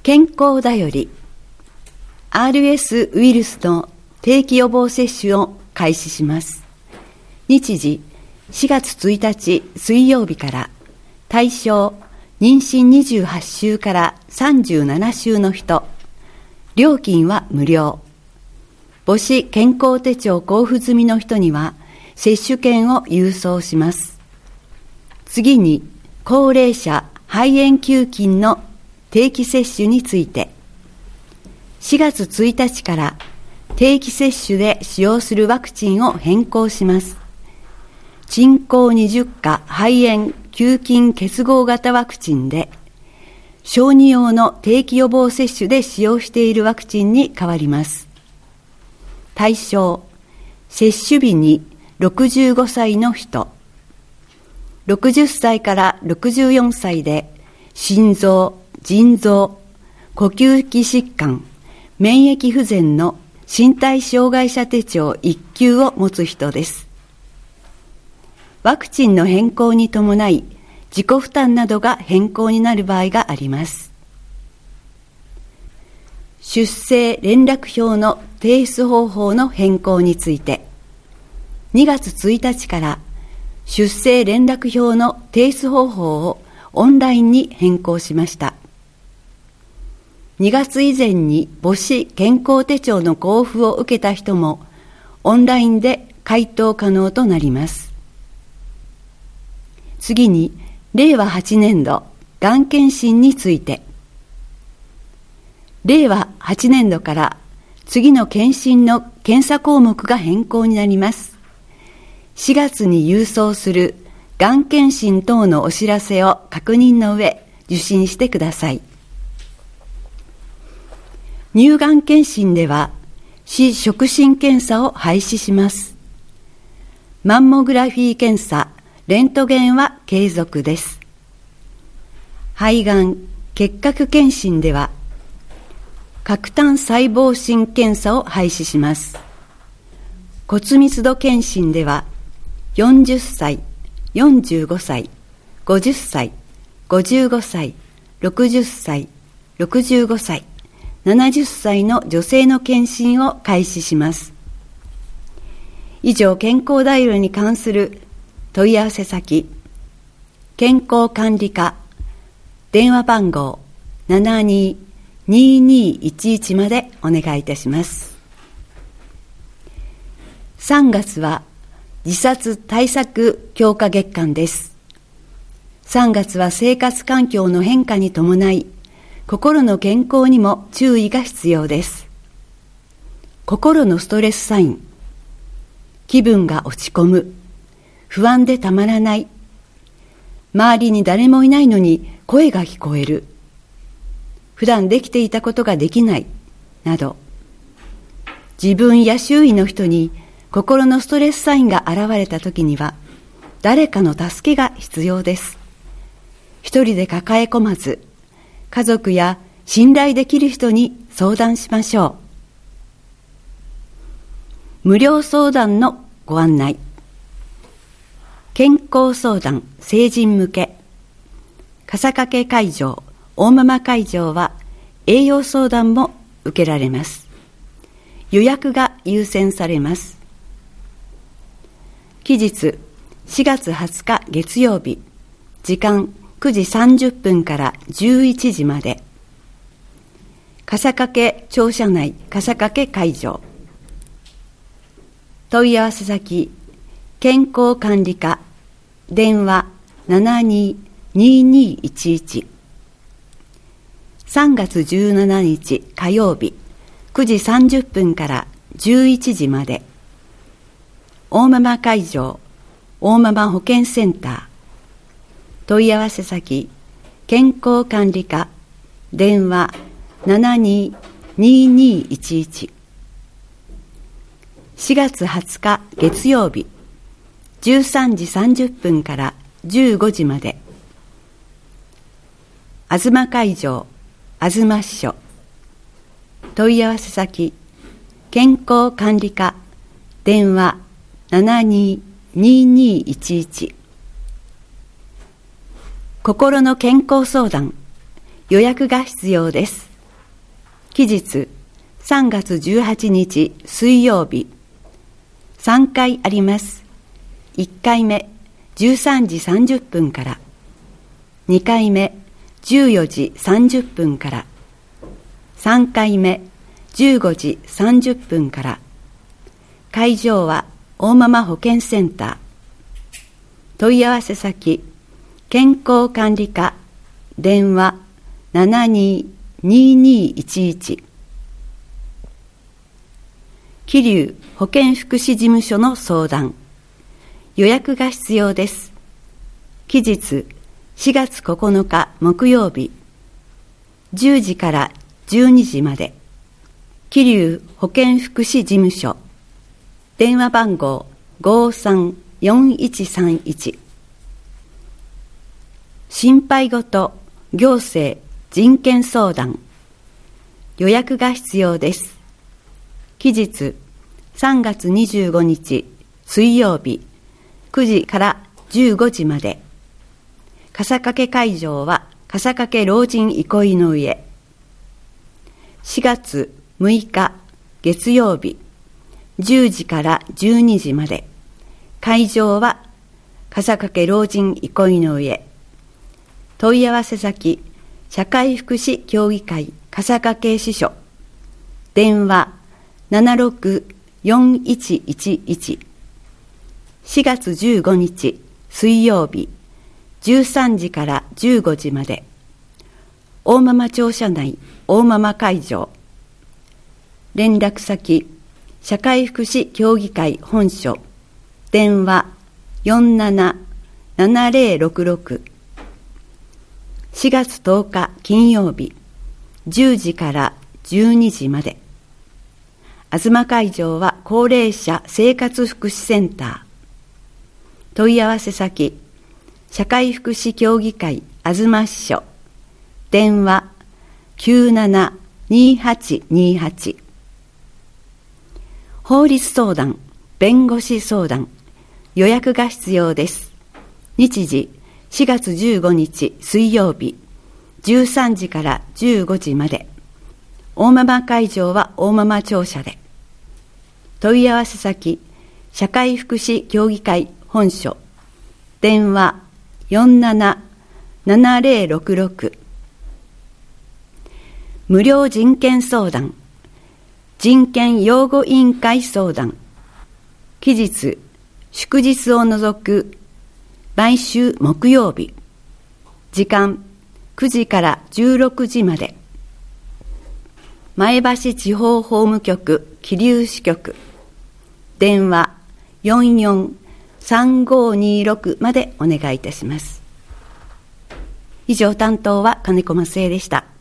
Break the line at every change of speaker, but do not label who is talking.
健康だより RS ウイルスの定期予防接種を開始します。日時4月1日水曜日から、対象妊娠28週から37週の人、料金は無料。母子健康手帳交付済みの人には接種券を郵送します。次に高齢者肺炎球菌の定期接種について、4月1日から定期接種で使用するワクチンを変更します。鎮江20価肺炎球菌結合型ワクチンで、小児用の定期予防接種で使用しているワクチンに変わります。対象、接種日に65歳の人、60歳から64歳で心臓、腎臓、呼吸器疾患、免疫不全の身体障害者手帳1級を持つ人です。ワクチンの変更に伴い、自己負担などが変更になる場合があります。出生連絡票の提出方法の変更について、2月1日から出生連絡票の提出方法をオンラインに変更しました。2月以前に母子健康手帳の交付を受けた人もオンラインで回答可能となります。次に、令和8年度がん検診について、令和8年度から次の検診の検査項目が変更になります。4月に郵送するがん検診等のお知らせを確認の上、受診してください。乳がん検診では、市触診検査を廃止します。マンモグラフィー検査、レントゲンは継続です。肺がん、結核検診では、核単細胞診検査を廃止します。骨密度検診では、40歳、45歳、50歳、55歳、60歳、65歳、70歳の女性の検診を開始します。以上、健康だよりに関する問い合わせ先、健康管理課、電話番号 72-2211 までお願いいたします。3月は自殺対策強化月間です。3月は生活環境の変化に伴い、心の健康にも注意が必要です。心のストレスサイン、気分が落ち込む、不安でたまらない、周りに誰もいないのに声が聞こえる、普段できていたことができない、など、自分や周囲の人に心のストレスサインが現れたときには、誰かの助けが必要です。一人で抱え込まず、家族や信頼できる人に相談しましょう。無料相談のご案内。健康相談成人向け。笠掛会場、大間々会場は栄養相談も受けられます。予約が優先されます。期日4月20日月曜日、時間9時30分から11時まで。笠掛庁舎内笠掛会場。問い合わせ先、健康管理課、電話 72-2211。3月17日火曜日、9時30分から11時まで。大間々会場、大間々保健センター。問い合わせ先、健康管理課、電話 72-2211。4月20日月曜日、13時30分から15時まで。東会場、東支所。問い合わせ先、健康管理課、電話 72-2211。心の健康相談、予約が必要です。 期日3月18日水曜日、3回あります。1回目13時30分から、2回目14時30分から、3回目15時30分から。会場は大間々保健センター。問い合わせ先、健康管理課、電話 72-2211。桐生保健福祉事務所の相談。予約が必要です。期日4月9日木曜日、10時から12時まで。桐生保健福祉事務所。電話番号534131。心配事、行政、人権相談。予約が必要です。期日3月25日水曜日、9時から15時まで。笠掛会場は笠掛老人憩いの上。4月6日月曜日、10時から12時まで。会場は笠掛老人憩いの上。問い合わせ先、社会福祉協議会笠掛支所。電話764111。4月15日水曜日、13時から15時まで。大間々庁舎内大間々会場。連絡先、社会福祉協議会本所。電話477066。4月10日金曜日、10時から12時まで。東会場は高齢者生活福祉センター。問い合わせ先、社会福祉協議会東支所。電話972828。法律相談、弁護士相談。予約が必要です。日時4月15日水曜日、13時から15時まで。大間々会場は大間々庁舎で。問い合わせ先、社会福祉協議会本所。電話477066。無料人権相談、人権擁護委員会相談。期日祝日を除く毎週木曜日。時間9時から16時まで。前橋地方法務局桐生支局。電話443526までお願いいたします。以上、担当は金子真寿恵でした。